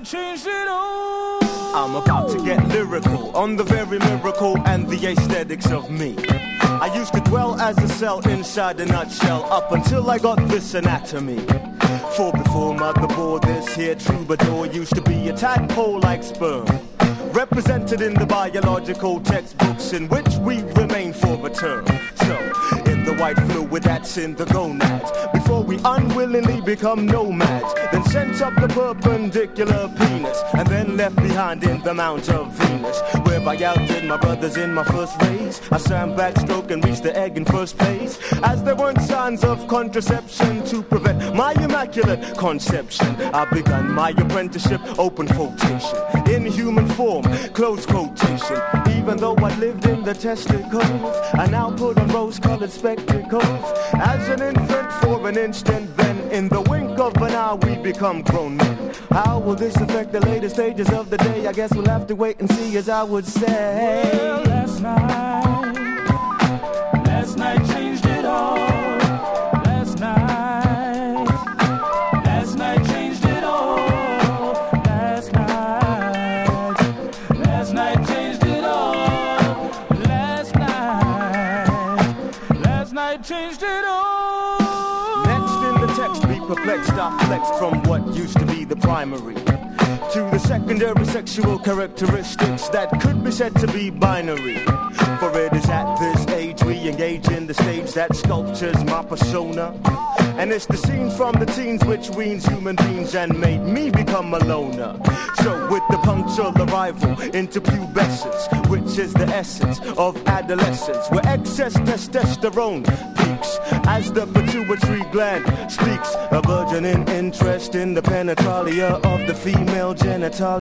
changed it all. I'm about to get lyrical on the very miracle and the aesthetics of me. I used to dwell as a cell inside a nutshell up until I got this anatomy. For before motherboard, this here troubadour used to be a tadpole like sperm, represented in the biological textbooks in which we remain for a term. So, in the white fluid that's in the gonads, before we unwillingly become nomads, then sent up the perpendicular penis, and then left behind in the Mount of Venus, where I outdid my brothers in my first race. I swam backstroke and reached the egg in first place, as there weren't signs of contraception to prevent my immaculate conception. I begun my apprenticeship, open quotation, in human form, close quotation. Even though I lived in the testicles, I now put on rose-colored spectacles. As an infant for an instant, then in the wink of an eye we become grown men. How will this affect the later stages of the day? I guess we'll have to wait and see, as I would say. Well, last night changed it all. Last night changed it all. Last night changed it all. Last night changed it all. Next in the text, be perplexed, I flexed from what used to be the primary to the secondary sexual characteristics that could be said to be binary. For it is at this age we engage in the stage that sculptures my persona, and it's the scenes from the teens which weans human beings and made me become a loner. So with the punctual arrival into pubescence, which is the essence of adolescence, where excess testosterone peaks as the pituitary gland speaks, a burgeoning interest in the penetralia of the female genitalia.